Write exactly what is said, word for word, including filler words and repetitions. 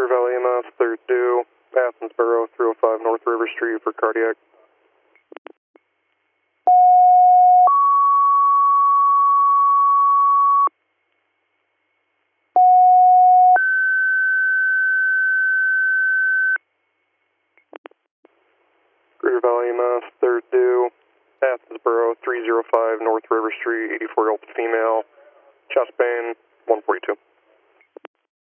Valley M F, third due, Athensboro, three oh five North River Street for cardiac. Greater Valley M F, third due, Athensboro, three oh five North River Street, eighty-four year old female, chest pain, one forty-two.